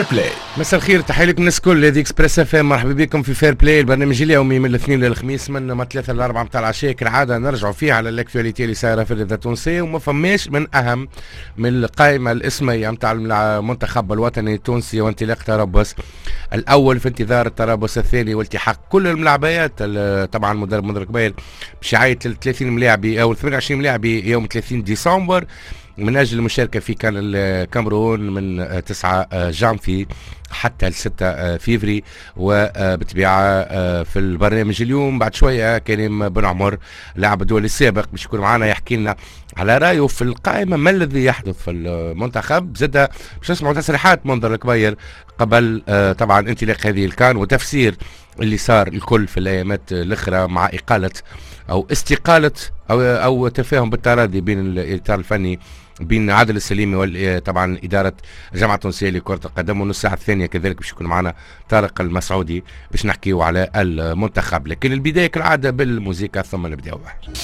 فير بلاي. مساء الخير، تحية لكم الناس الكل. هذه اكسبريس اف ام، مرحبا بكم في فير بلاي، البرنامج اليومي من الاثنين للخميس من 3 ل 4 متاع العشاء، كالعاده نرجعوا فيه على الاكتواليتي اللي صايره في الرياضه التونسيه، وما فماش من اهم من القائمه الاسميه نتاع المنتخب الوطني التونسي وانطلاق تربص الاول في انتظار التربص الثاني والتحاق كل الملاعبيات. طبعا المدرب منذر قبيل باش يعيط 30 ملاعبي او 28 ملاعبي يوم 30 ديسمبر من اجل المشاركه في كان الكاميرون من 9 جانفي حتى ل 6 فيفري. وبالطبيعه في البرنامج اليوم بعد شويه كريم بن عمر لاعب الدولي السابق باش يكون معنا يحكي لنا على رايه في القائمه، ما الذي يحدث في المنتخب. زاد باش نسمعوا تصريحات منذر الكبير قبل طبعا انطلاق هذه الكان وتفسير اللي صار الكل في الايامات الاخرى مع اقاله او استقاله او تفاهم بالتراضي بين الاطار الفني بين عادل السليمي وطبعا اداره الجامعه التونسيه لكره القدم. ونص ساعه الثانيه كذلك باش يكون معنا طارق المسعودي باش نحكيو على المنتخب، لكن البدايه كالعاده بالموسيقى ثم نبداو.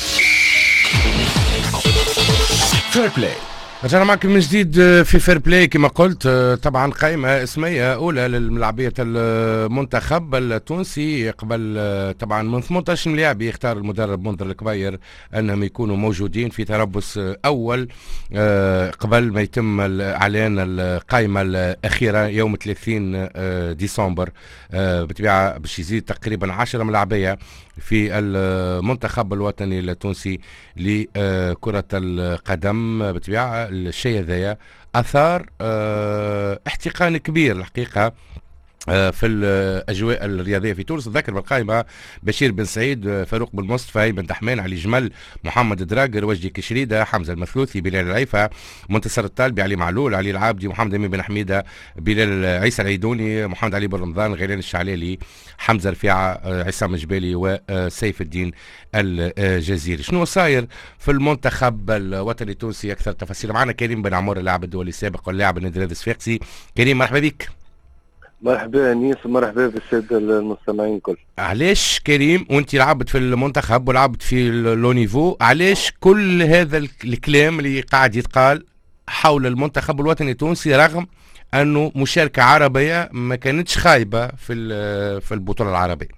فير بلاي، رجعنا معكم من جديد في فير بلاي. كما قلت طبعا قائمة اسمية أولى للملاعبية المنتخب التونسي قبل طبعا من 18 ملاعب يختار المدرب منذر الكبير أنهم يكونوا موجودين في تربص أول قبل ما يتم إعلان القائمة الأخيرة يوم 30 ديسمبر. بالطبيعة باش يزيد تقريبا 10 ملاعبية في المنتخب الوطني التونسي لكرة القدم. بالطبيعة الشيء هذايا أثار احتقان كبير الحقيقة في الاجواء الرياضيه في تونس. ذكر بالقائمه بشير بن سعيد، فاروق بن مصطفى، بن تحمين، علي جمل، محمد دراجر، وجدي كشريده، حمزه المثلوثي، بلال العيفه، منتصر الطالبي، علي معلول، علي العابدي، محمد امين بن حميده، بلال عيسى العيدوني، محمد علي بن رمضان، غيلان الشعلالي، حمزه رفيعه، عصام الجبالي، وسيف الدين الجزيري. شنو صاير في المنتخب الوطني التونسي؟ اكثر تفاصيل معنا كريم بن عمر اللاعب الدولي السابق واللاعب النادي الصفاقسي. كريم مرحبا بك. مرحبا انيس ومرحبا بالساده المستمعين الكل. علاش كريم وانت لعبت في المنتخب ولعبت في لو نيفو، علاش كل هذا الكلام اللي قاعد يتقال حول المنتخب الوطني التونسي رغم انه مشاركه عربيه ما كانتش خايبه في البطوله العربيه؟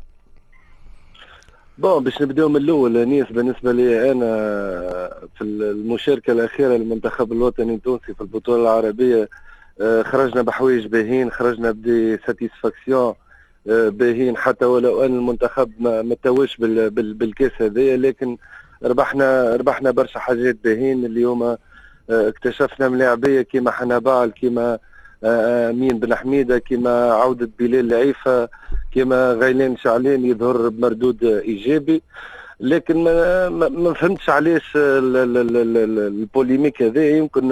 باش نبداو من الاول انيس. بالنسبه لي انا في المشاركه الاخيره للمنتخب الوطني التونسي في البطوله العربيه خرجنا بحوايج باهين، خرجنا بدي ساتيسفاكسيون باهين، حتى ولو ان المنتخب ما تواش بالكاس هذايا، لكن ربحنا برشا حاجات باهين. اليوم اكتشفنا ملاعبيه كيما حنبال، كيما امين بن حميده، كيما عوده بلال العيفه، كيما غيلان شعلان يظهر بمردود ايجابي. لكن ما فهمتش علاش البوليميك هذا. يمكن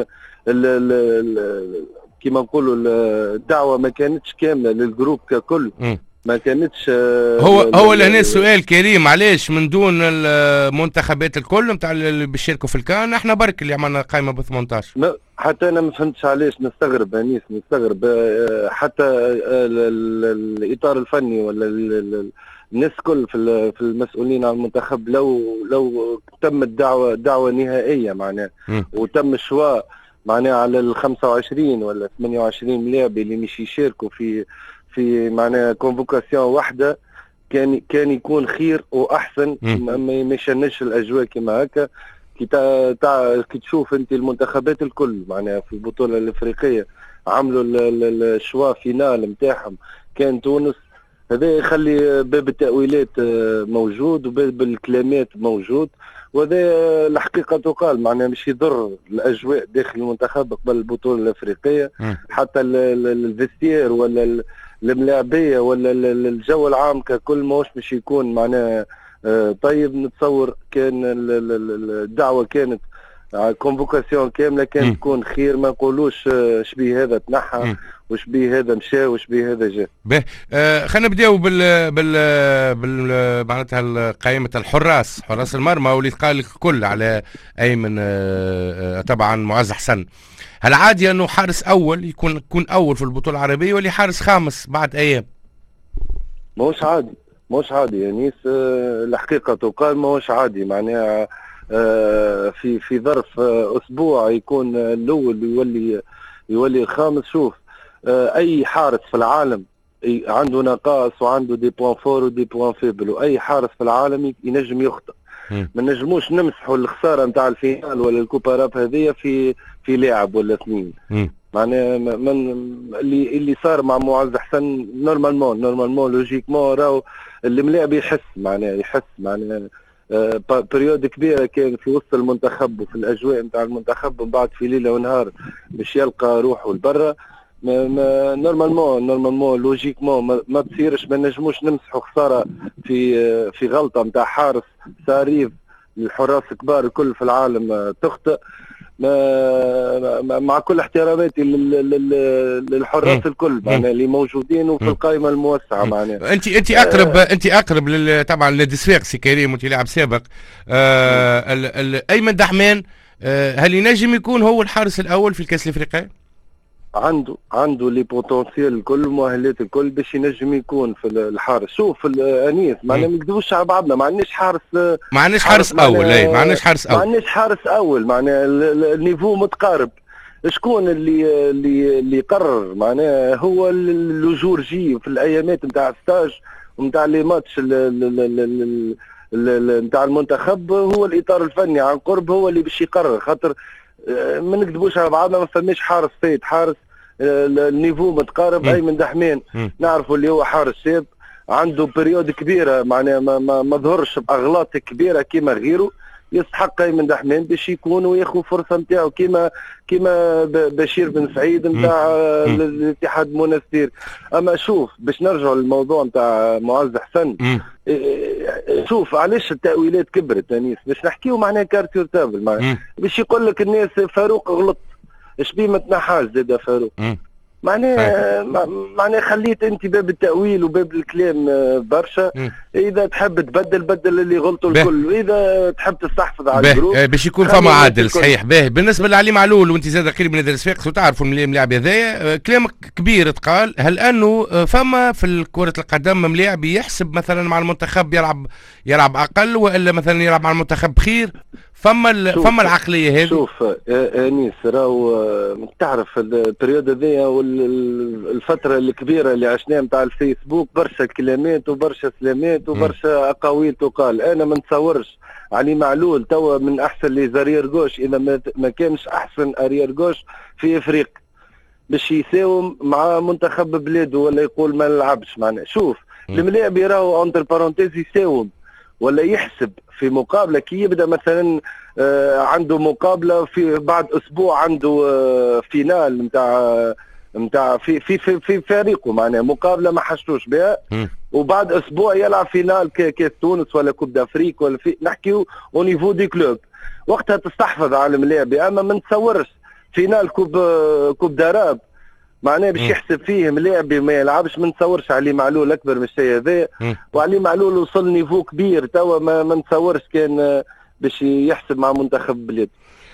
كما نقولوا الدعوه ما كانتش كامله للجروب ككل، ما كانتش هو لهنا السؤال كريم، علاش من دون المنتخبات الكل نتاع اللي بيشاركوا في الكان احنا برك اللي عملنا قائمه ب 18؟ حتى انا ما فهمتش علاش. نستغرب انيس، نستغرب حتى الاطار الفني ولا الناس كل في المسؤولين عن المنتخب لو تم دعوه نهائيه معناها وتم الشواء معناها على ال 25 ولا 28 ملاعب اللي مش يشاركوا في معناها كونفوكاسيون واحده، كان يكون خير واحسن. ما يشنش الاجواء كما هكا. كي تشوف انت المنتخبات الكل معناها في البطوله الافريقيه عملوا الشوا فينال نتاعهم كان تونس، هذا يخلي باب التأويلات موجود وباب الكلامات موجود. وهذا الحقيقة تقال معناها مش يضر الأجواء داخل المنتخب قبل البطولة الأفريقية. حتى الفيستير ولا الملاعبية ولا الجو العام ككل مش يكون معناها طيب. نتصور كان الدعوة كانت كونفوكاسيون كامله كانت تكون خير. ما نقولوش شبيه هذا تنحى وشبيه هذا مشى وشبيه هذا جاء. باهي خلينا نبداو بال معناتها قائمه حراس المرمى واللي قال الكل على ايمن طبعا معز حسن. هل عادي انه حارس اول يكون اول في البطوله العربيه ولا حارس خامس بعد ايام؟ ماهوش عادي يعني الحقيقه تقال ماهوش عادي معناها في ظرف اسبوع يكون الاول يولي الخامس. شوف اي حارس في العالم عنده نقائص وعنده دي بوان فور ودي بوان فيبل، واي حارس في العالم ينجم يخطئ. ما نجموش نمسحوا الخساره نتاع الفينال ولا الكوبا راب هذه في لاعب ولا اثنين. معناها اللي صار مع معز حسن نورمالمون لوجيكمون راهو الملاعب يحس معناها بريود كبيره كان في وسط المنتخب وفي الاجواء نتاع المنتخب، من بعد في ليله ونهار باش يلقى روحه لبرا. نورمالمون لوجيكمون ما تصيرش، ما نجموش نمسحوا خساره في غلطه نتاع حارس ساريف. الحراس الكبار الكل في العالم تخطئ، مع كل احتراماتي للحراس الكل معناها اللي موجودين وفي القائمه الموسعه. معناها انت اقرب طبعا لديسفيق سي كريم، وانت لاعب سابق. ايمن دحمان هل ينجم يكون هو الحارس الاول في الكاس الافريقي؟ عنده لي بوتنسيال الكل، المؤهلات الكل باش ينجم يكون في الحارس. شوف انيس معناها ما نكذبوش على بعضنا، ما عندناش حارس حارس اول معناها النيفو متقارب. شكون اللي قرر معناها هو الجورجي في الايامات نتاع ستاج ونتاع لي ماتش نتاع المنتخب، هو الاطار الفني عن قرب هو اللي باش يقرر. خاطر ما نكذبوش على بعضنا، ما فماش حارس فايت، حارس النيفو متقارب. ايمن دحمان نعرفوا اللي هو حارس شاب عنده بريود كبيره معناها ما ظهرش باغلاط كبيره كيما غيره. يستحق ايمن دحمان باش يكون وياخذ فرصه نتاعو كيما بشير بن سعيد نتاع الاتحاد المنستير. اما شوف باش نرجعوا للموضوع نتاع معز حسن، شوف علاش التاويلات كبرت انيس، باش نحكيو معناها كارتير تابل معناها باش يقول لك الناس فاروق غلط، اش بيه ما تنحاش زاد فاروق. معناها خليت انت باب التاويل وباب الكلام برشا. اذا تحب تبدل بدل اللي غلطوا الكل، واذا تحب تستحفظ على الجروب باش يكون فما عادل. صحيح باهي. بالنسبه لعلي معلول، وانت زاد قريب من نادي الصفاقس وتعرفوا الملاعب هذايا، كلامك كبير تقال. هل انه فما في كره القدم ملاعب يحسب مثلا مع المنتخب يلعب اقل، والا مثلا يلعب مع المنتخب بخير؟ فما العقليه هذه. شوف انيس راهو تعرف البريود هذيا والفتره الكبيره اللي عشناها نتاع الفيسبوك، برشا كلامات وبرشا سلامات وبرشا اقاويل تقال. انا ما نتصورش علي معلول توا من احسن لي زارير جوش، اذا ما كانش احسن اريير جوش في افريقيا باش يساوم مع منتخب بلاده ولا يقول ما نلعبش. معناها شوف الملاعب راهو اونتر بارونتيز يساوم ولا يحسب في مقابله. كي يبدا مثلا عنده مقابله في بعد اسبوع عنده فينال نتاع في فريقه معناها مقابله ما حشتوش بها، وبعد اسبوع يلعب فينال كاس تونس ولا كوب دافريك ولا نحكيو او نيفو دي كلوب، وقتها تستحفظ على الملاعب. اما ما نتصورش فينال كوب داراب معناه باش يحسب فيه ملاعبي ما يلعبش. ما نتصورش علي معلول اكبر من الشيء هذا، وعلي معلول وصل نيفو كبير توا ما نتصورش كان باش يحسب مع منتخب بلاد.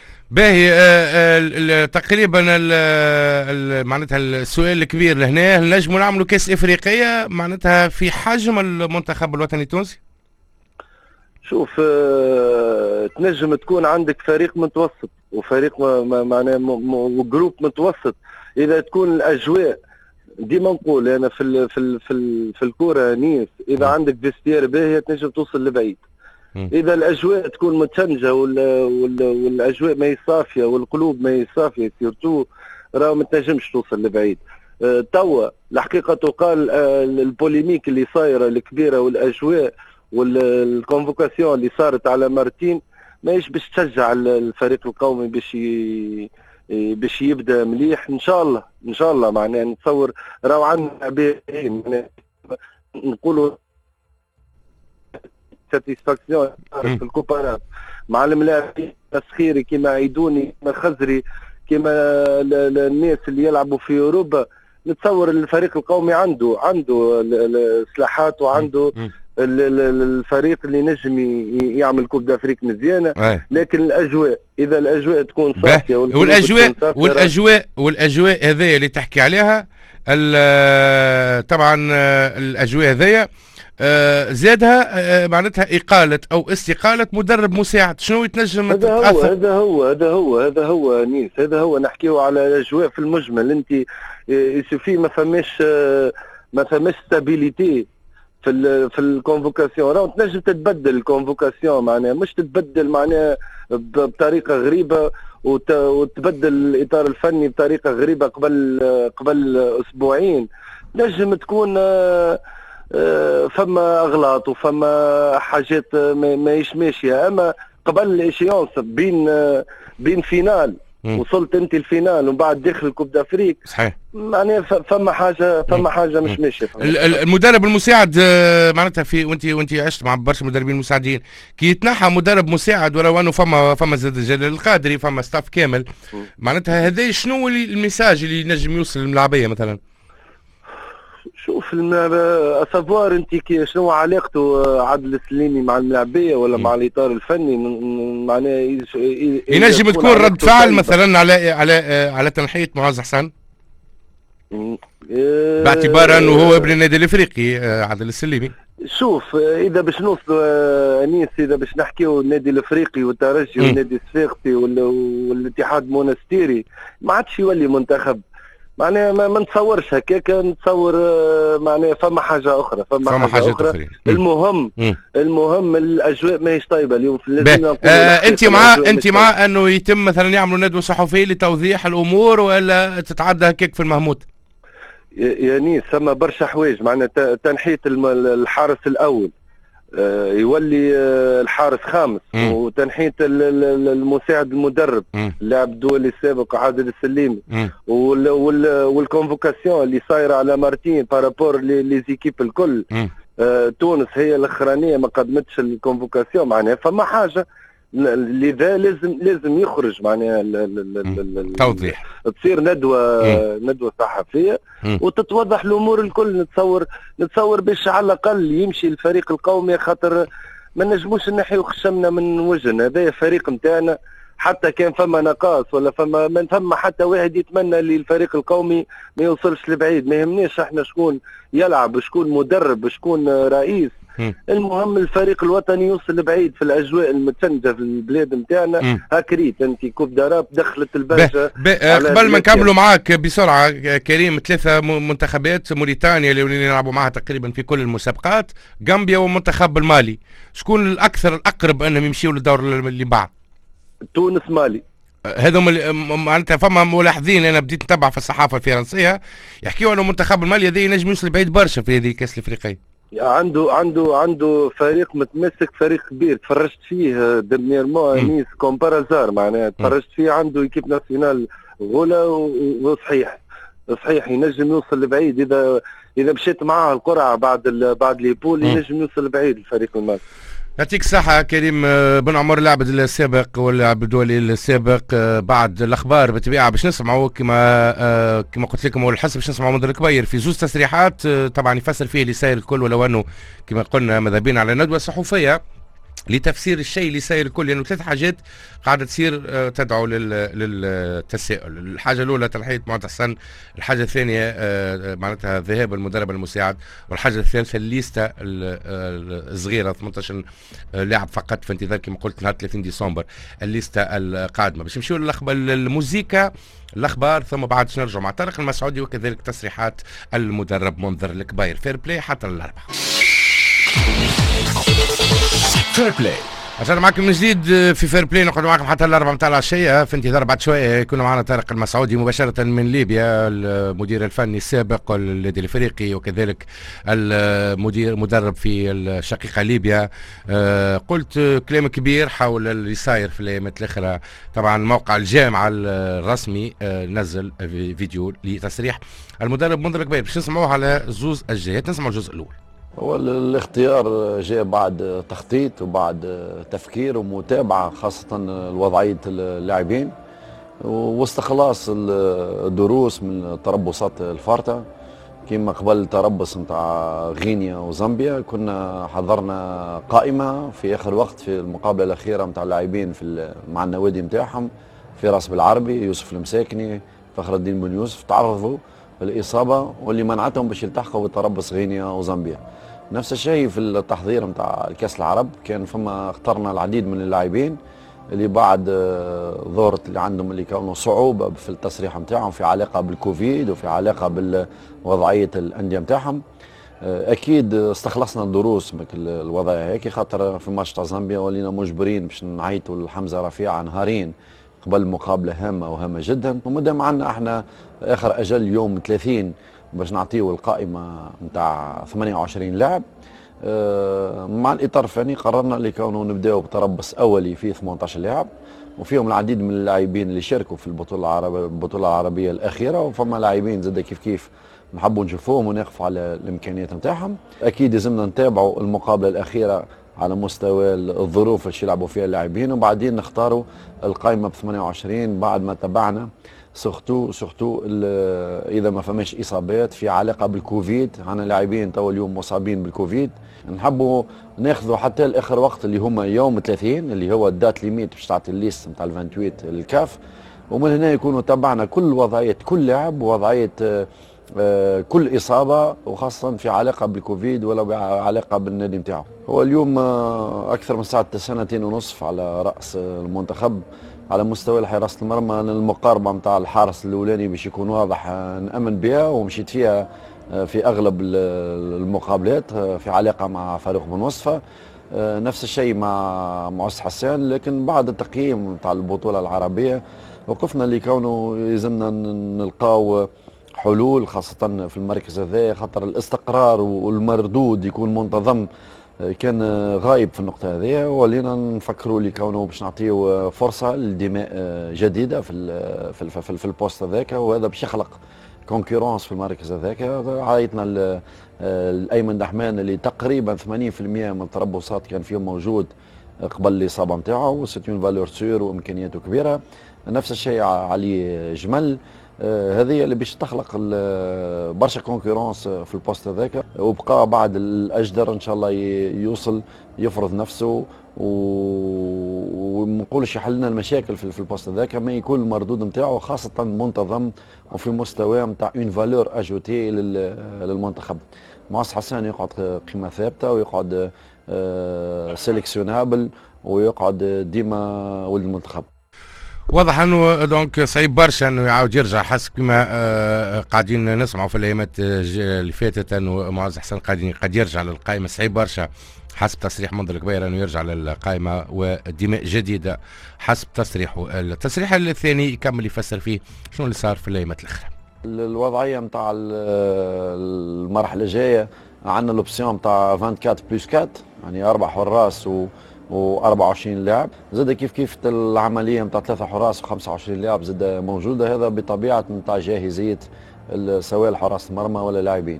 باهي. تقريبا معناتها السؤال الكبير لهنا، هل نجموا نعملوا كاس افريقيه معناتها في حجم المنتخب الوطني التونسي؟ شوف تنجم تكون عندك فريق متوسط وفريق معناه وجروب متوسط. اذا تكون الاجواء ديما نقول انا في الكوره نيس، اذا عندك فيستير باهيه تنجم توصل لبعيد. اذا الاجواء تكون متشنجه والاجواء ما هي صافيه والقلوب ما هي صافيه سيرتو راه ما تنجمش توصل لبعيد. توا الحقيقه تقال البوليميك اللي صايره الكبيره والاجواء والكونفوكاسيون اللي صارت على مارتين ماهيش باش تشجع الفريق القومي باش يبدا مليح. ان شاء الله معناها نتصور راهو عندنا باهيين نقولوا ساتيسفاكسيون في الكوبارات مع الملاعبين الصغيري كيما عيدوني كيما خزري كيما الناس اللي يلعبوا في اوروبا. نتصور الفريق القومي عنده السلاحات وعنده الفريق اللي نجم يعمل كوب دافريك مزيانه. لكن الاجواء اذا الاجواء تكون صافيه والاجواء هذيا اللي تحكي عليها طبعا الاجواء هذيا زادها معناتها إقالة أو استقالة مدرب مساعد، شنو يتنجم هذا هو نيس، هذا هو نحكيه على الأجواء في المجمل. أنت يسوفي ما فماش ستابيليتي في الكونفوكاسيون، راهو تنجم تتبدل الكونفوكاسيون، معناها مش تتبدل معناها بطريقه غريبه وتبدل الاطار الفني بطريقه غريبه قبل اسبوعين. نجم تكون فما اغلاط وفما حاجات ماهيش ماشيه، اما قبل الاشيونس بين فينال وصلت انت الفينال ومن بعد داخل الكوب دافريك، صحيح معناها فما حاجه مش ماشيه. المدرب المساعد معناتها وانت عشت مع برشا مدربين مساعدين، كي يتنحى مدرب مساعد ولو انه فما زاد جلال القادري، فما ستاف كامل، معناتها هذا شنو الميساج اللي ينجم يوصل للملاعبيه مثلا؟ شوف اسافوار انت شنو علاقته عادل السليمي مع الملاعبيه ولا مع الاطار الفني، معناه ينجم تكون رد فعل مثلا على تنحيه معاذ حسن باعتبار انه هو ابن النادي الافريقي عادل السليمي. شوف اذا باش نوصلوا انيس، اذا باش نحكيو النادي الافريقي والترجي والنادي الصفاقسي والاتحاد المونستيري، ما عادش يولي منتخب. معناها ما نتصورش هكاك، نتصور معناها فما حاجه اخرى، فما حاجه اخرى. المهم الاجواء ماهيش طيبه اليوم في اللجنه. انت مع انه يتم مثلا يعملوا ندوه صحفيه لتوضيح الامور، ولا تتعدى هكاك في المهموت؟ يا نيس ثم برشا حوايج، معناها تنحيه الحارس الاول يولي الحارس خامس، وتنحيه المساعد المدرب اللاعب الدولي السابق عادل السليمي، والكونفوكاسيون اللي صايره على مارتين بارابور لي زيكيب الكل. تونس هي الاخرانيه ما قدمتش الكونفوكاسيون، معناها فما حاجه لذا لازم يخرج معناها توضيح، تصير ندوه صحفيه وتتوضح الامور الكل. نتصور باش على الاقل يمشي الفريق القومي، خاطر ما نجموش نحيو خشمنا من وجهنا. هذا فريق نتاعنا، حتى كان فما نقاص ولا ما فما حتى واحد يتمنى اللي الفريق القومي ما يوصلش لبعيد. ما يهمناش احنا شكون يلعب، شكون مدرب، شكون رئيس، المهم الفريق الوطني يوصل لبعيد في الاجواء المتسنجه في البلاد نتاعنا. هكريت انت كوب داراب دخلت البهجه. قبل ما نكملوا معاك بسرعه كريم، 3 منتخبات موريتانيا اللي نلعبوا معها تقريبا في كل المسابقات، غامبيا والمنتخب المالي، شكون الاكثر الاقرب انهم يمشيوا للدور اللي بعد؟ تونس مالي. هذم معناتها فما ملاحظين، انا بديت نتبع في الصحافه الفرنسيه يحكيوا انه المنتخب المالي هذا ينجم يوصل بعيد برشا في هذه الكاس الافريقيه. عنده فريق متمسك، فريق كبير. تفرجت فيه ديرنييرمون نيس كومبارازار، معناها تفرجت فيه عنده ايكيب ناسيونال غولا وصحيح ينجم يوصل لبعيد. اذا مشيت معاه القرعه بعد ليبول ينجم يوصل لبعيد الفريق المالي. يعطيك الصحة كريم بن عمر، اللاعب السابق واللاعب الدولي السابق. بعد الأخبار بالطبيعة باش نسمعوا كما قلت لكم أول الحصة باش نسمعوا منذر الكبير في زوج تصريحات طبعا يفسر فيه اللي ساير الكل، ولو أنه كما قلنا مذهبين على ندوة صحفية لتفسير الشيء اللي ساير الكل، لأنه 3 حاجات قاعدة تصير تدعو للتساؤل. الحاجة الأولى تنحية معاذ حسن، الحاجة الثانية معناتها ذهاب المدرب المساعد، والحاجة الثالثة الليستة الصغيرة 18 لاعب فقط في انتظار كما قلت نهار 30 ديسمبر الليستة القادمة. باش نمشيو الموسيقى الأخبار، ثم بعد نرجع مع طارق المسعودي وكذلك تصريحات المدرب منذر الكبير. فير بلاي حتى الأربعاء. فير بلاي عشان معكم من جديد في فير بلاي، نقعد معكم حتى الأربعاء متاع العشية. في انتظار بعد شوية يكون معنا طارق المسعودي مباشرة من ليبيا، المدير الفني السابق للنادي الافريقي وكذلك مدرب في الشقيقة ليبيا. قلت كلام كبير حول اللي صاير في الايامات الاخرى. طبعا موقع الجامعة الرسمي نزل فيديو لتصريح المدرب منذر الكبير، باش نسمعوه على زوز الجهات. نسمعوا الجزء الأول. هو الاختيار جاء بعد تخطيط وبعد تفكير ومتابعة، خاصة وضعية اللاعبين واستخلاص الدروس من تربصات الفارطة. كما قبل تربص نتاع غينيا وزامبيا كنا حضرنا قائمة في آخر وقت في المقابلة الأخيرة نتاع اللاعبين مع النوادي نتاعهم في راس بالعربي، يوسف المساكني، فخر الدين بن يوسف، تعرضوا للإصابة واللي منعتهم باش يلتحقوا بتربص غينيا وزامبيا. نفس الشيء في التحضير نتاع الكاس العرب، كان فما اخترنا العديد من اللاعبين اللي بعد ظهرت اللي عندهم اللي كانوا صعوبه في التصريح نتاعهم في علاقه بالكوفيد وفي علاقه بوضعيه الانديه نتاعهم. اكيد استخلصنا الدروس من الوضعيه هيك، خاطر في ماتش تاع زامبيا ولينا مجبرين باش نعيطوا لحمزه رفيع نهارين قبل مقابله هامه وهامه جدا، ومادام عندنا احنا اخر اجل يوم 30 باش نعطيو القائمه نتاع 28 لاعب. مع الاطار الفني قررنا اللي كانوا نبداو بتربص اولي فيه 18 لاعب، وفيهم العديد من اللاعبين اللي شاركوا في البطوله العربيه الاخيره، وفما لاعبين زاد كيف نحبوا نشوفوهم ونقفوا على الامكانيات نتاعهم. اكيد لازمنا نتابعوا المقابله الاخيره على مستوى الظروف اللي يلعبوا فيها اللاعبين، وبعدين نختاروا القائمه ب 28 بعد ما تبعنا سورتو اذا ما فماش اصابات في علاقه بالكوفيد. عندنا لاعبين تو اليوم مصابين بالكوفيد، نحبوا ناخذوا حتى لاخر وقت اللي هما يوم 30 اللي هو الدات ليميت باش تعطي الليست نتاع ال 28 الكاف، ومن هنا يكونوا تبعنا كل وضعيه كل لاعب ووضعيه كل إصابة، وخاصة في علاقة بالكوفيد ولا بعلاقة بالنادي نتاعو. هو اليوم أكثر من ساعة 2.5 على رأس المنتخب. على مستوى حراسة المرمى المقاربة نتاع الحارس الأولاني باش يكون واضح نأمن بها، ومشيت فيها في أغلب المقابلات في علاقة مع فاروق بن وصفة. نفس الشيء مع معز حسان، لكن بعد التقييم نتاع البطولة العربية وقفنا اللي كونه يلزمنا نلقاو حلول خاصة في المركز هذا، خاطر الاستقرار والمردود يكون منتظم كان غايب في النقطة هذه. ولينا نفكروا اللي كونه باش نعطيو فرصة لدماء جديدة في البوست هذاك، وهذا باش يخلق كونكورونس في المركز هذاك. عايتنا الايمن دحمان اللي تقريبا 80% من التربصات كان فيهم موجود قبل الإصابة نتاعو، سيتون فالور سور وامكانياته كبيرة. نفس الشيء علي جمل. هذه اللي باش تخلق برشا كونكورونس في البوست هذاك، وبقى بعد الاجدر ان شاء الله يوصل يفرض نفسه وما نقولش يحل لنا المشاكل في البوست هذاك، ما يكون المردود نتاعو خاصه منتظم وفي مستوى نتاع اون فالور اجوتي للمنتخب. معز حسان يقعد قيمه ثابته ويقعد سيليكسيونابل ويقعد ديما ولد المنتخب. واضح انه دونك صعيب برشا انه يعاود يرجع، حسب كما قاعدين نسمعوا في الايامات اللي فاتت انه معز حسن قد يرجع للقائمه. صعيب برشا حسب تصريح منذر الكبير انه يرجع للقائمه ودماء جديده حسب تصريحه. التصريح الثاني يكمل يفسر فيه شنو اللي صار في الايامات الاخرى. الوضعيه نتاع المرحله الجايه عندنا الاوبسيون نتاع 24 بلس 4، يعني 4 حراس و24 لاعب، زاد كيف العمليه نتاع 3 حراس و25 لاعب زاد موجوده. هذا بطبيعه نتاع جاهزيه سواء حراس المرمى ولا لاعبين.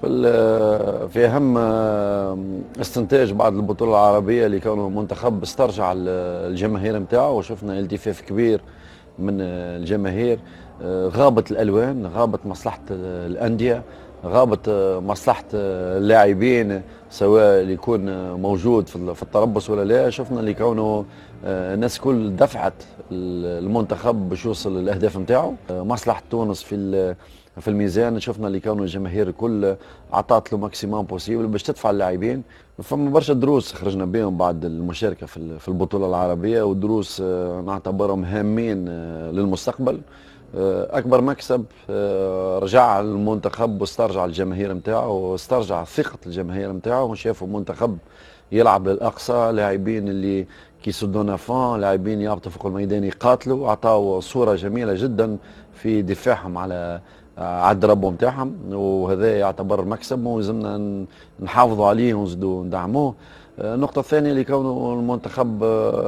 في اهم استنتاج بعد البطوله العربيه اللي كانوا المنتخب استرجع الجماهير نتاعو، وشفنا التفاف كبير من الجماهير. غابت الالوان، غابت مصلحه الانديه، غابت مصلحة اللاعبين سواء اللي يكون موجود في التربص ولا لا. شفنا اللي كونه الناس كل دفعت المنتخب باش يوصل للاهداف نتاعو. مصلحة تونس في الميزان، شفنا اللي كانوا الجماهير الكل عطات له ماكسيموم بوسيبل باش تدفع اللاعبين. فما برشا دروس خرجنا بهم بعد المشاركة في البطولة العربية، ودروس نعتبرهم هامين للمستقبل. اكبر مكسب رجع المنتخب واسترجع الجماهير نتاعو واسترجع ثقه الجماهير نتاعو، وشافوا منتخب يلعب للاقصى، لاعبين اللي كيسدونا فون، لاعبين يهبطوا فوق الميدان يقاتلوا، اعطاو صوره جميله جدا في دفاعهم على الدربو نتاعهم، وهذا يعتبر مكسب ولازمنا نحافظوا عليه ونزيدوا ندعموه. النقطه الثانيه اللي كونه المنتخب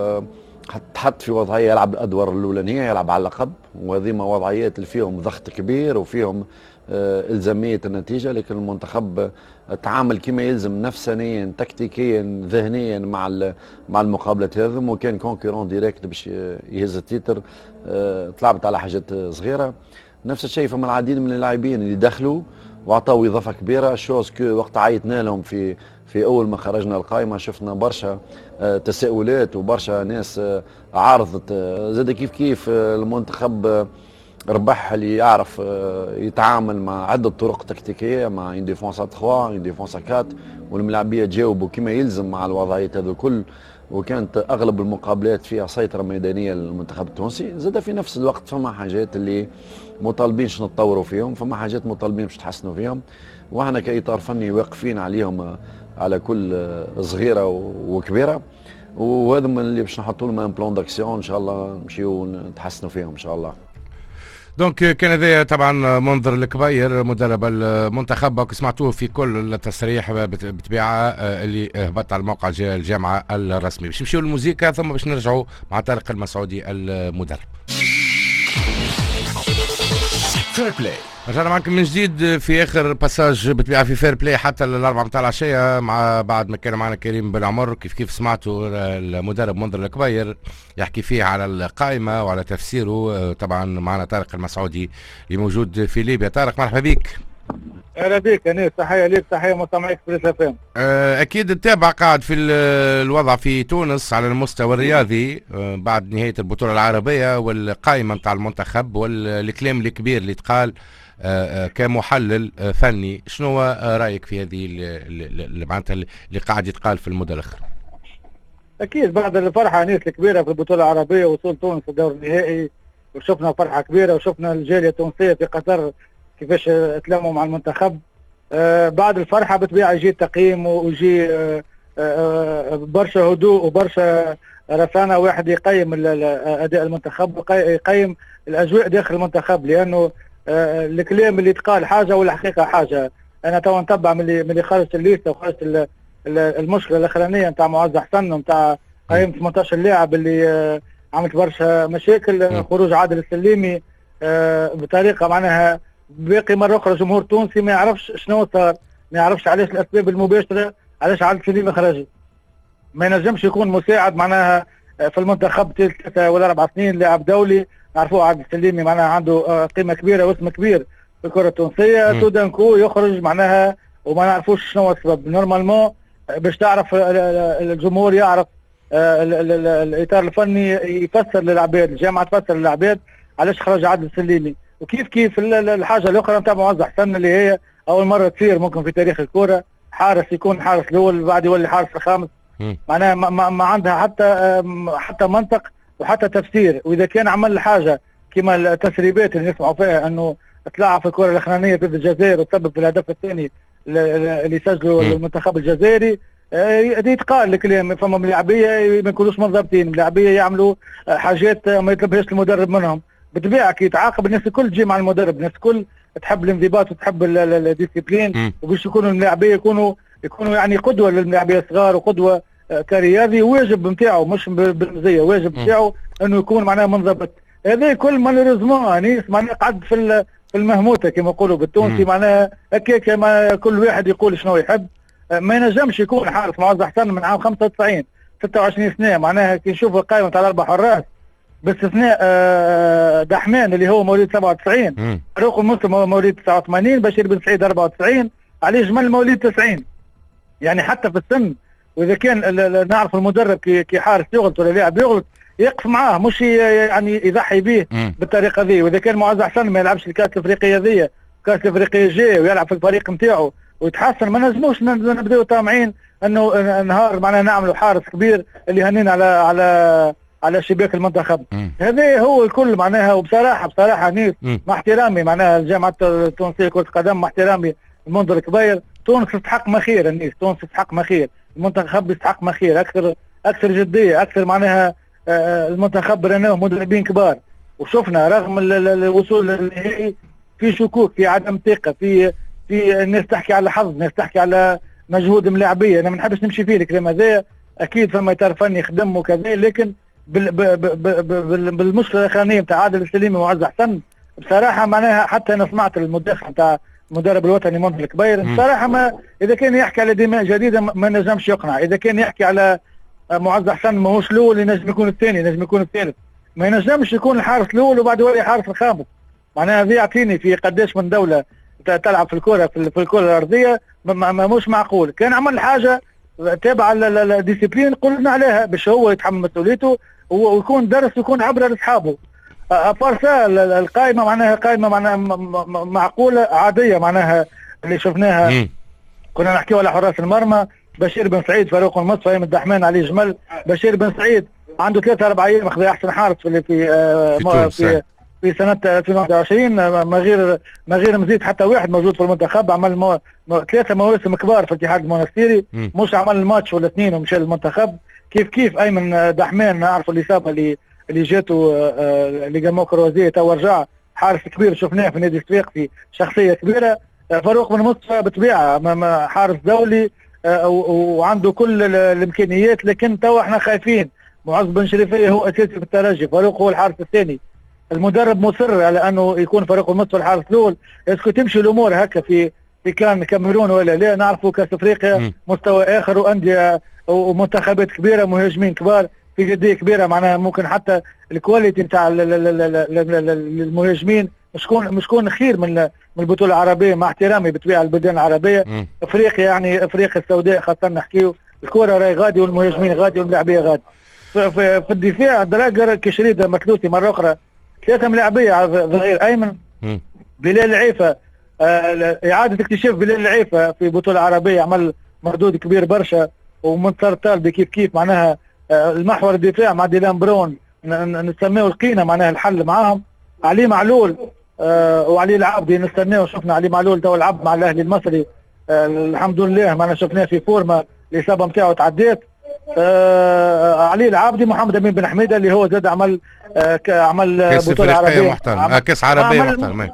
تحط في وضعيه يلعب الادوار الاولانيه، يلعب على اللقب، وهذه وضعيات اللي فيهم ضغط كبير وفيهم الزاميه النتيجه، لكن المنتخب تعامل كما يلزم نفسانيا تكتيكيا ذهنيا مع المقابلات هذم، وكان كونكورون ديريكت باش يهز التيتر. تلعبت على حاجات صغيره. نفس الشيء فما العديد من اللاعبين اللي دخلوا واعطوا اضافه كبيره، شوز كو وقت عيطنا لهم في اول ما خرجنا القائمه شفنا برشا تساؤلات وبرشا ناس عارضت. زاد كيف المنتخب ربح اللي يعرف يتعامل مع عدة طرق تكتيكية، مع ان ديفونس ا 3 ان ديفونس ا 4، والملاعبية تجاوبوا كما يلزم مع الوضعيات هذو الكل، وكانت اغلب المقابلات فيها سيطرة ميدانية للمنتخب التونسي. زاد في نفس الوقت فما حاجات اللي مطالبينش نتطوروا فيهم، فما حاجات مطالبين باش تحسنوا فيهم، واحنا كإطار فني واقفين عليهم على كل صغيرة وكبيرة، وهذا من اللي باش نحطوا لهم ان بلان داكسيون ان شاء الله نمشيو نتحسنوا فيهم ان شاء الله. دونك كان هذا طبعا منظر الكبير مدرب المنتخب، سمعتوه في كل التصريح بطبيعه اللي هبط على الموقع الجامعه الرسمي. باش نمشيو للموسيقى ثم باش نرجعوا مع طارق المسعودي المدرب. فير بلاي رجعنا معكم من جديد في اخر باساج بطبيعه في فير بلاي حتى الاربعه متاع العشيه، مع بعد ما كان معنا كريم بن عمر كيف سمعتوا المدرب منظر الكبير يحكي فيه على القائمه وعلى تفسيره. طبعا معنا طارق المسعودي اللي موجود في ليبيا. طارق مرحبا بك. اهلا بك انيس، تحيه ليك تحيه مستمعيك في الاسلام. اكيد تتابع قاعد في الوضع في تونس على المستوى الرياضي بعد نهايه البطوله العربيه والقائمه نتاع المنتخب والكلام الكبير اللي تقال كمحلل فني. شنو رايك في هذه معناتها اللي قاعد يتقال في المدى الاخر؟ اكيد بعد الفرحه انيس الكبيره في البطوله العربيه وصول تونس الدور النهائي، وشفنا فرحه كبيره وشفنا الجاليه التونسيه في قطر كيفاش تلاموا مع المنتخب. بعد الفرحه بالطبيعه يجي التقييم ويجي برشا هدوء وبرشا رسانه، واحد يقيم اداء المنتخب ويقيم الاجواء داخل المنتخب، لانه الكلام اللي تقال حاجه والحقيقه حاجه. انا تو نتبع من اللي خرجت الليسته وخرجت المشكله الاخرانيه نتاع معز حسن ونتاع قائمه 18 لاعب اللي عملت برشا مشاكل. خروج عادل السليمي بطريقه معناها باقي مره اخرى جمهور تونسي ما يعرفش شنو صار، ما يعرفش علاش الاسباب المباشره علاش عادل السليمي خرج. ما ينجمش يكون مساعد معناها في المنتخب 3 ولا 4 سنين لاعب دولي. نعرفوه عادل السليمي معناها عنده قيمه كبيره واسم كبير في الكره التونسيه. تودانكو يخرج معناها وما نعرفوش شنو السبب. نورمالمون باش تعرف الجمهور يعرف الاطار الفني يفسر للعباد، الجامعه تفسر للعباد علاش خرج عادل السليمي. وكيف الحاجه الاخرى نتاع معز حسن اللي هي اول مره تصير ممكن في تاريخ الكره، حارس يكون حارس الاول بعد يولي حارس الخامس. معناها ما عندها حتى منطق وحتى تفسير. واذا كان عمل حاجه كما التسريبات اللي نسمعوا فيها انه طلع في الكره الاخرانيه ضد الجزائر وتسبب في الهدف الثاني اللي سجله المنتخب الجزائري، هذه يتقال الكلام. فما ملاعبيه ما يكونوش منضبطين، ملاعبيه يعملوا حاجات ما يطلبهاش المدرب منهم. بالطبيعه كي يتعاقب الناس الكل تجي مع المدرب، الناس الكل تحب الانضباط وتحب الديسيبلين، وباش يكونوا الملاعبيه يكونوا يعني قدوه للملاعبيه الصغار وقدوه كرياضي. واجب نتاعو مش بالمزيه، واجب نتاعو انه يكون معناها منضبط. هذا كل مالوريزمون يعني معناها قعد في المهموته كما يقولوا بالتونسي، معناها هكاك ما كل واحد يقول شنو يحب. ما ينجمش يكون حارس معز حسن من عام 95 26 سنه. معناها كي نشوف القائمه تاع الاربع حراس باستثناء دحمان اللي هو مواليد 97، فاروق المسلم مواليد 89، بشير بن سعيد 94، علي جمال مواليد 90. يعني حتى في السن، واذا كان نعرف المدرب كي حارس يغلط ولا لاعب يغلط يقف معاه، مش يعني يضحي به بالطريقه ذي. واذا كان معز حسن ما يلعبش الكاس الافريقيه ذي، الكاس الافريقيه الجاي ويلعب في الفريق نتاعو ويتحسن، ما نجموش نبداو طامعين انه نهار معناها نعملوا حارس كبير اللي يهنينا على شباك المنتخب. هذا هو الكل معناها. وبصراحه نيس مع احترامي معناها الجامعه التونسيه كره القدم، مع احترامي المنظر الكبير، تونس تستحق ما خير. النيس تونس تستحق ما خير، المنتخب يستحق ما خير، اكثر جديه، اكثر معناها. المنتخب راناه مدربين كبار، وشفنا رغم الوصول للنهائي في شكوك، في عدم ثقه، في الناس تحكي على حظ، الناس تحكي على مجهود ملاعبيه. انا ما نحبش نمشي فيه الكلام هذا، اكيد فما اطار فني يخدم وكذا، لكن بالمشكله الاخرانيه نتاع عادل السليمي ومعز حسن بصراحه معناها حتى انا سمعت المداخله نتاع المدرب الوطني منذر الكبير بصراحه ما اذا كان يحكي على دماء جديده ما نجمش يقنع. اذا كان يحكي على معز حسن ماهوش الاول، ينجم يكون الثاني، ينجم يكون الثالث، ما ينجمش يكون الحارس الاول وبعد يولي حارس الخامس. معناها هذا يعطيني في قداش من دوله تلعب في الكره في الكره الارضيه، مش معقول. كان عمل حاجه تابعه للديسيبلين قلنا عليها باش هو يتحمل مسؤوليته ويكون درس ويكون عبره لاصحابه. ابارسا القائمه معناها قائمه معناها معقوله عاديه، معناها اللي شفناها كنا نحكيو على حراس المرمى، بشير بن سعيد، فاروق المصفى، ايمن الدحمان، علي جمل. بشير بن سعيد عنده 3-4 ايام اخذ احسن حارس في سنه 2021، ما غير مزيد حتى واحد موجود في المنتخب. عمل 3 مواسم كبار في الاتحاد المونستيري، مش عمل الماتش ولا 2 ومشى للمنتخب. كيف ايمن دحمان نعرفوا الاصابه اللي جاته لجامو كروزيه، تو رجع حارس كبير شفناه في نادي الصفاقسي، شخصيه كبيره. فاروق بن مصطفى بطبيعه حارس دولي وعنده كل الامكانيات، لكن تو احنا خايفين. معز بن شريفيه هو اساسي في الترجي، فاروق هو الحارس الثاني. المدرب مصر على انه يكون فاروق المصطفى الحارس الاول. اسكو تمشي الامور هكا في كان كاميرون ولا لا؟ نعرفوا كاس افريقيا مستوى اخر، وانديه ومنتخبات كبيره، مهاجمين كبار في جديه كبيره، معناها ممكن حتى الكواليتي نتاع المهاجمين مش كون خير من البطوله العربيه، مع احترامي بطبيعه البلدان العربيه. افريقيا يعني افريقيا السوداء خاصه نحكيو، الكره راهي غادي والمهاجمين غادي واللاعبيه غادي. في الدفاع دراجر كشريده مكلوتي مره اخرى، 3 ملاعبيه ظهير ايمن، بلال العيفه. اعاده اكتشاف بلال العيفه في بطوله عربيه عمل مردود كبير برشا، ومنتصر طالبي كيف معناها المحور الدفاع مع ديلان برون نسميه القينه، معناها الحل معاهم. علي معلول وعلي العابدي نستناه، شفنا علي معلول تو لعب مع الاهلي المصري الحمد لله، معنا شفناه في فورمه، الاصابه نتاعو تعديت. علي العابدي، محمد امين بن حميده اللي هو زاد عمل بطوله عربيه محترمه، كاس عربيه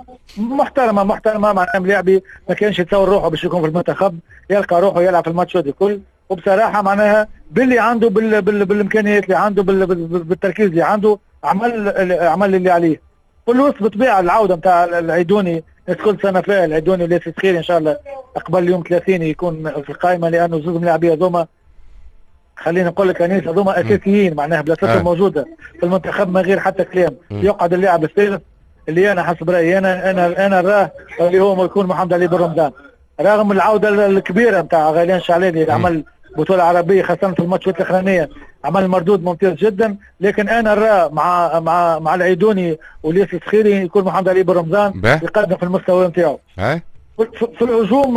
محترمه معناها ملاعبي ما كانش يتصور روحه باش يكون في المنتخب، يلقى روحه يلعب في الماتشات الكل. وبصراحه معناها باللي عنده بالامكانيات اللي عنده بالتركيز اللي عنده، عمل اللي عليه. والوسط بطبيعه العوده نتاع العيدوني، كل سنه فيها العيدوني وليس خير ان شاء الله قبل يوم 30 يكون في القائمه، لانه زوج ملاعبيه هذوما خليني نقول لك انيس هذوما اساسيين، معناها بلاصتهم موجوده في المنتخب من غير حتى كلام. يقعد اللاعب الثالث اللي انا حسب رايي انا راه اللي هو يكون محمد علي بن رمضان، رغم العوده الكبيره نتاع غيلان شعلاني اللي عمل بطوله عربيه خاصه في الماتشات الاخرانيه، عمل مردود ممتاز جدا. لكن انا نرى مع العيدوني وليس السخيري يكون محمد علي بن رمضان يقدم في المستوى نتاعو. في الهجوم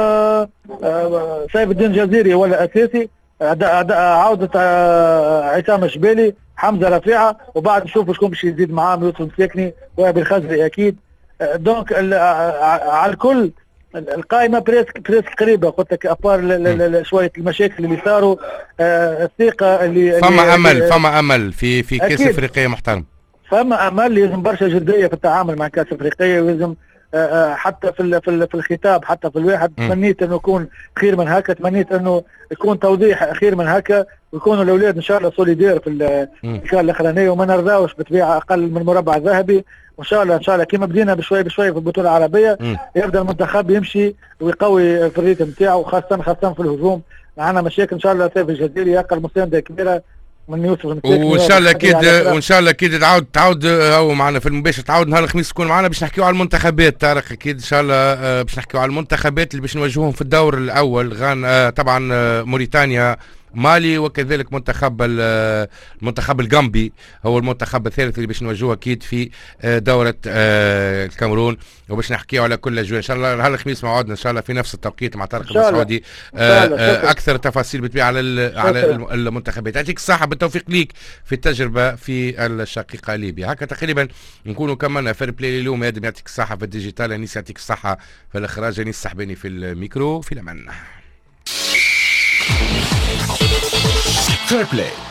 سيف الدين جزيري هو الاساسي، عودة عصام الشبالي، حمزة رفيعة، وبعد نشوف شكون باش يزيد معاهم، يوسف الساكني وائل الخزري اكيد. دونك على الكل القائمة بريسك قريبة، قلت لك ابار شوية المشاكل اللي صاروا، الثقة اللي فما امل في كاس افريقيا محترم، فما امل. لازم برشا جدية في التعامل مع كاس افريقيا، ولازم حتى في الخطاب، حتى في الواحد تمنيت انه يكون خير من هكا، تمنيت انه يكون توضيح خير من هكا، ويكونوا الاولاد ان شاء الله سوليدير في الكاس الاخرانيه، وما نرضاوش بطبيعه اقل من مربع ذهبي. وان شاء الله كما بدينا بشوي في البطوله العربيه يبدا المنتخب يمشي ويقوي في الريتم نتاعو، خاصه في الهجوم. معنا مشاكل ان شاء الله سيف الجزيري يقل مسانده كبيره من يوسف، وان شاء الله اكيد تعود هو معنا في المباشر، تعود نهار الخميس تكون معنا باش نحكيو على المنتخبات. طارق اكيد ان شاء الله باش نحكيو على المنتخبات اللي باش نواجهوهم في الدور الاول، طبعا موريتانيا، مالي، وكذلك المنتخب الغامبي هو المنتخب الثالث اللي باش نواجهوه اكيد في دوره الكاميرون، وباش نحكيو على كل الاجواء ان شاء الله نهار الخميس موعدنا ان شاء الله في نفس التوقيت مع طارق المسعودي. اكثر تفاصيل بالطبيعه على المنتخبات. يعطيك الصحه، بالتوفيق ليك في التجربه في الشقيقه ليبيا. هكا تقريبا نكونوا كملنا فير بلاي اليوم. ادم يعطيك الصحه في الديجيتال، انيس يعطيك الصحه في الاخراج، انيس السحباني في الميكرو. في الامان. فير بلاي.